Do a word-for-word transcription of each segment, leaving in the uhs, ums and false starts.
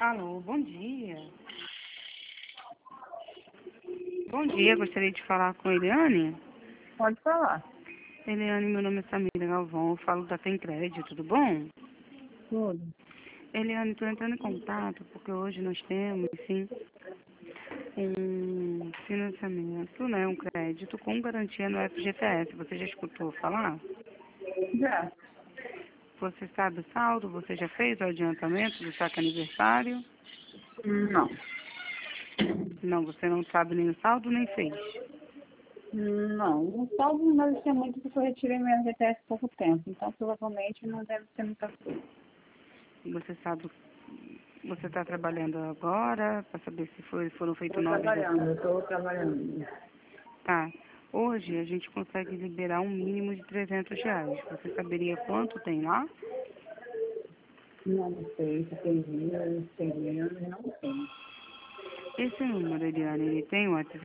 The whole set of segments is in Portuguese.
Alô, bom dia. Bom dia, gostaria de falar com a Eliane. Pode falar. Eliane, meu nome é Samira Galvão, eu falo da Tem Crédito, tudo bom? Tudo. Eliane, estou entrando em contato porque hoje nós temos, sim, um financiamento, né, um crédito com garantia no F G T S. Você já escutou falar? Já. Você sabe o saldo? Você já fez o adiantamento do saque aniversário? Não. Não, você não sabe nem o saldo, nem fez. Não. O saldo não deve ser muito porque eu retirei meu R G T S há pouco tempo. Então, provavelmente, não deve ser muita coisa. Você sabe, você está trabalhando agora para saber se foi, foram feitos Estou novos... trabalhando, estou trabalhando. Tá. Hoje a gente consegue liberar um mínimo de trezentos reais. Você saberia quanto tem lá? Não sei se tem dias, se tem menos, não sei. Esse número, Eliane, ele tem WhatsApp?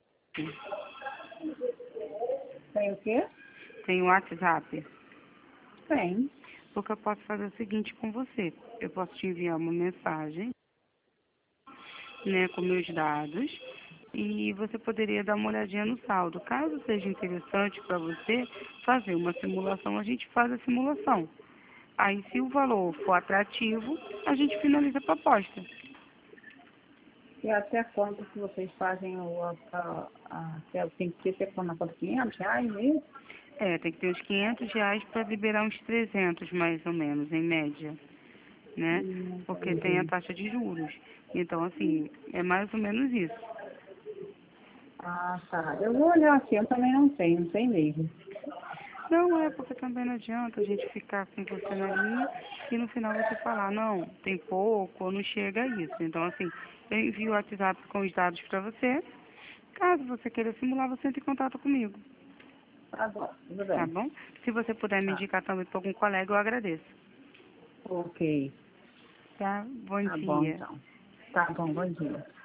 Tem o quê? Tem WhatsApp? Tem. Porque eu posso fazer o seguinte com você. Eu posso te enviar uma mensagem, né, com meus dados, e você poderia dar uma olhadinha no saldo. Caso seja interessante para você fazer uma simulação, a gente faz a simulação. Aí, se o valor for atrativo, a gente finaliza a proposta. E até quanto que vocês fazem o... A, a, a, tem que ser quando quanto? quinhentos reais mesmo? É, tem que ter uns quinhentos reais para liberar uns trezentos, mais ou menos, em média, né? Hum, Porque tem a entendi. taxa de juros. Então, assim, é mais ou menos isso. Ah, tá. Eu vou olhar aqui, eu também não sei, não sei mesmo. Não é, porque também não adianta a gente ficar com você na linha e no final você falar, não, tem pouco ou não chega a isso. Então, assim, eu envio o WhatsApp com os dados para você. Caso você queira simular, você entra em contato comigo, Tá bom, tudo tá bem. bom? Se você puder me Tá. indicar também para algum colega, eu agradeço. Ok. Tá? Bom Tá bom, dia. então. Tá bom, bom dia.